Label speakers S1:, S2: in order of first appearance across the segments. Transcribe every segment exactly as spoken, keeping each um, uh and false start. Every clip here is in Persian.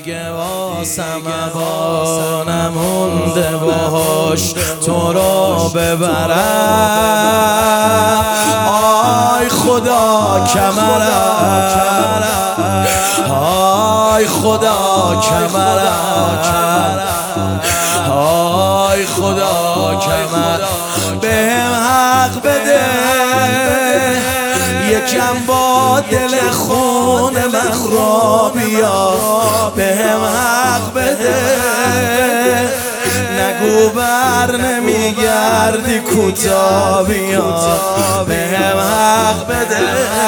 S1: دیگه واسم با نمونده باهاش تو رو ببرم. آی خدا کمرم، آی خدا کمرم، آی خدا کمر بهم حق بده، یکم با دل خون من را بیا. بهم حق بده، نگو بر نمیگردی کوتا بیا. بهم حق بده،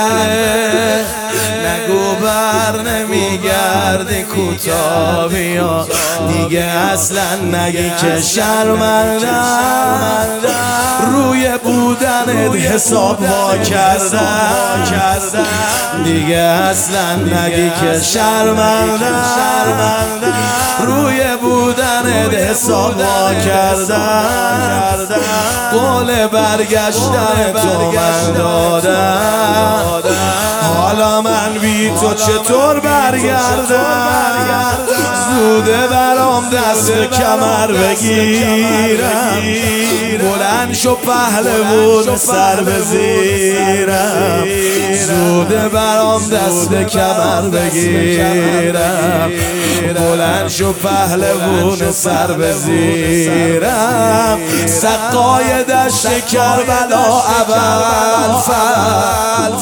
S1: نگو بر نمیگردی کوتا بیا. دیگه اصلا نگی که شرمندم، روی بودنت حساب وا کردم. دیگه اصلا نگی که شرمندم، روی بودنت حساب وا کردم. قول برگشتن تو من دادم، حالا من بی تو چطور برگردم؟ زوده برام دست کمر بگیرم، بلند شو پهلوون سر بزیرم. زوده برام دست کمر بگیرم، بلند شو پهلوون سر بزیرم. سقای دشت کربلا اول فل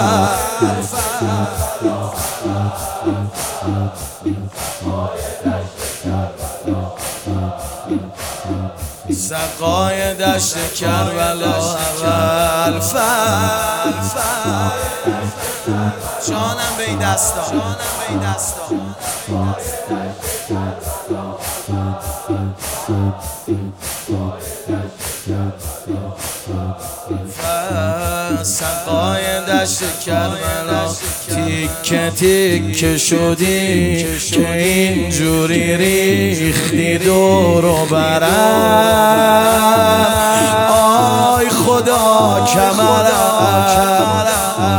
S1: سقای دشت کربلا اول فل جانم به این دستا، جانم به این دستا. سقای دشت کربلا تیکه تیکه شدی که اینجوری ریختی دور و برم. آی خدا کمرم،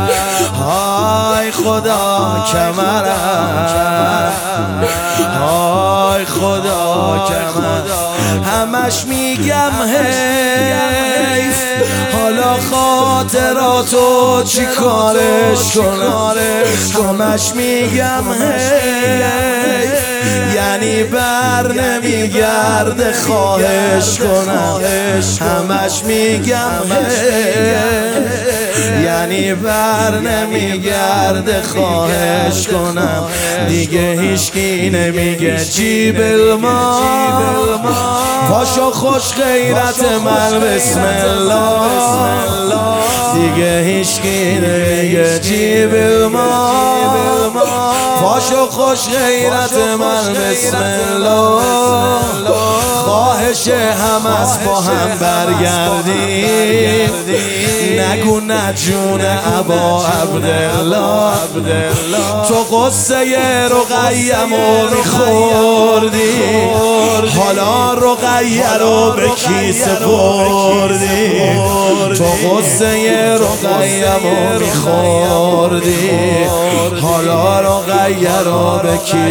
S1: آی خدا کمرم، آی خدا کمرم. همش میگم حیف، حالا خاطراتو چی کارش کنم؟ همش میگم حیف، یعنی بر نمیگرده خواهش کنم. همش میگم حیف، یعنی بر نمیگرده خواهش کنم. دیگه هیچکی نمیگه جیب المال، پاشو خوش غیرت من بسم الله. دیگه هیچکی نمیگه جیب المال، پاشو خوش غیرت من بسم الله. خواهش هم از با هم برگردیم، نگو نه جون ابا عبدالله. تو قصه رقیه‌مو میخوردی، حالا رقیه رو به کی سپردی؟ تو قصه رقیه‌مو میخوردی، حالا رقیه رو به کی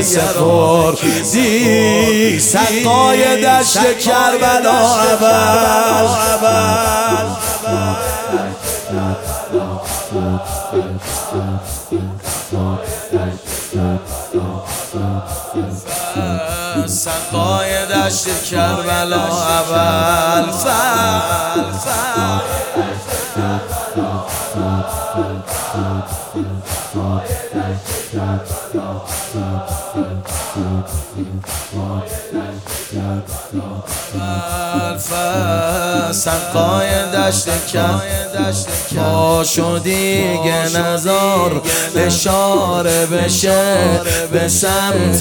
S1: سپردی؟ سقای دشت کربلا اول سقای دشت کربلا اول فل سقای دشت کربلا پا شدی که نظر اشاره بشه به سمت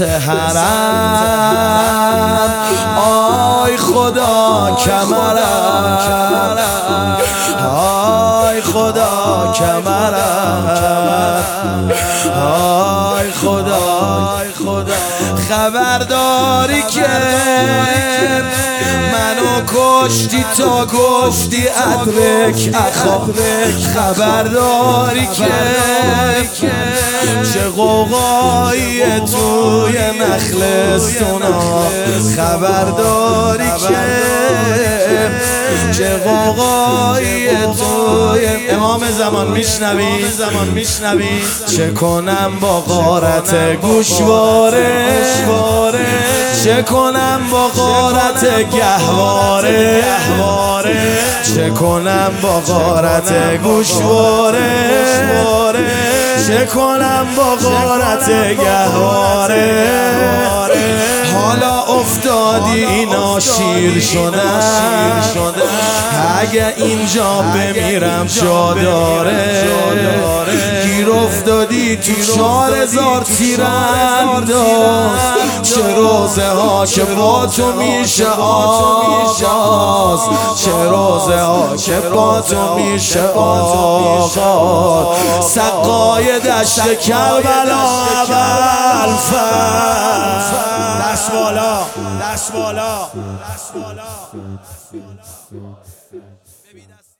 S1: حرم. آی خدا کمرم، آی خدا کمرم، آی خدا خبرداری که منو کشتی تا گفتی ادرک اخا خبرداری که چه قوقایی توی نخلستونا خبرداری که چه قوقایی توی امام زمان میشنوی زمان میشنوی چه کنم با غارت گوشواره چه کنم با غارت گهواره چه کنم با غارت گوشواره چه کنم با غارت گهواره حالا افتادی اینا شیر شدن اگه اینجا بمیرم جا داره گیر افتادی تو چار هزار تیرانداز چه روزه ها که با تو میشه آغاز چه روزه ها که با تو میشه آغاز سقای دشت کربلا اول فرد دست بالا دست بالا دست بالا